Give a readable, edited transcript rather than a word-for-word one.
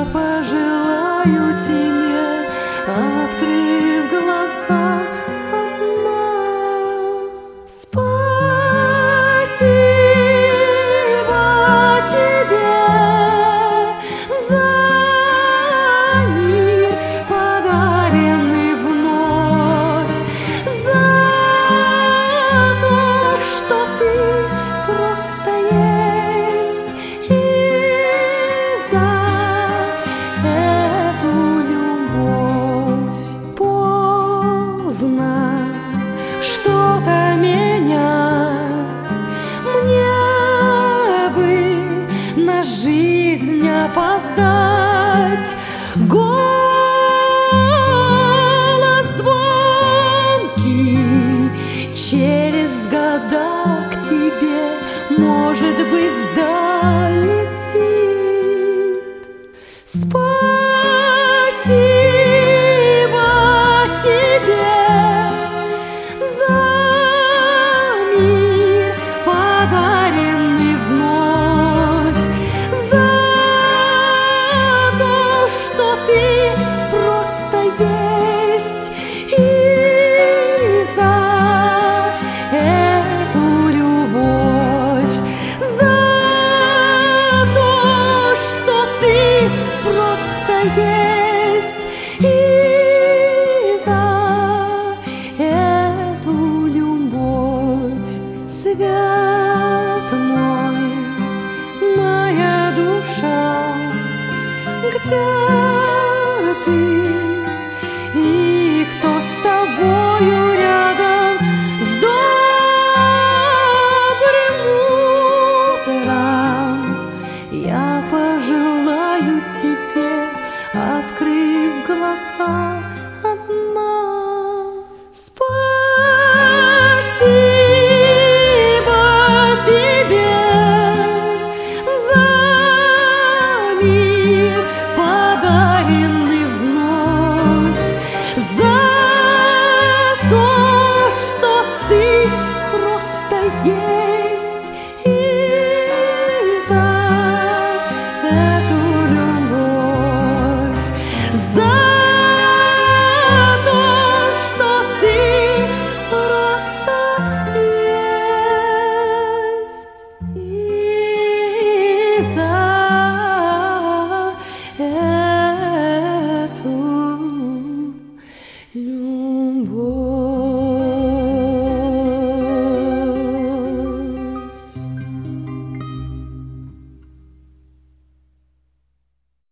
я пожелаю тебе, открыв глаза, одна. Спасибо тебе за мир, подаренный вновь, за то, что ты просто есть, и за эту любовь. Поздно что-то менять, мне бы на жизнь опоздать. Голос звонкий через года к тебе, может быть, долетит. Спасибо тебе за мир, подаренный вновь, за то, что ты просто есть, и за эту любовь, за то, что ты просто есть, и за эту любовь. Свет мой, моя душа, где ты и кто с тобою рядом? С добрым утром я пожелаю тебе, открыв глаза,